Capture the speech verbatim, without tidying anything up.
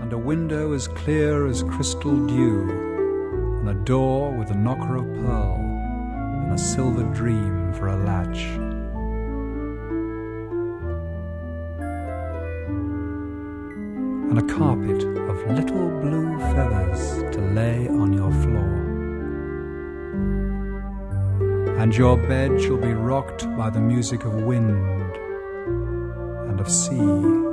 and a window as clear as crystal dew, and a door with a knocker of pearl, and a silver dream for a latch. And a carpet of little blue feathers to lay on your floor. And your bed shall be rocked by the music of wind and of sea.